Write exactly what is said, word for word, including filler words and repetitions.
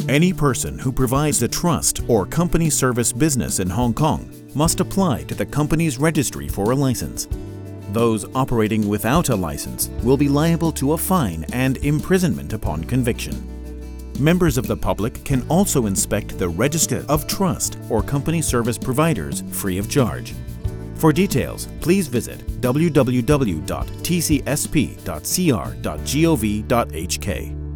Any person who provides a trust or company service business in Hong Kong must apply to the company's registry for a license. Those operating without a license will be liable to a fine and imprisonment upon conviction. Members of the public can also inspect the register of trust or company service providers free of charge. For details, please visit w w w dot t c s p dot c r dot gov dot h k.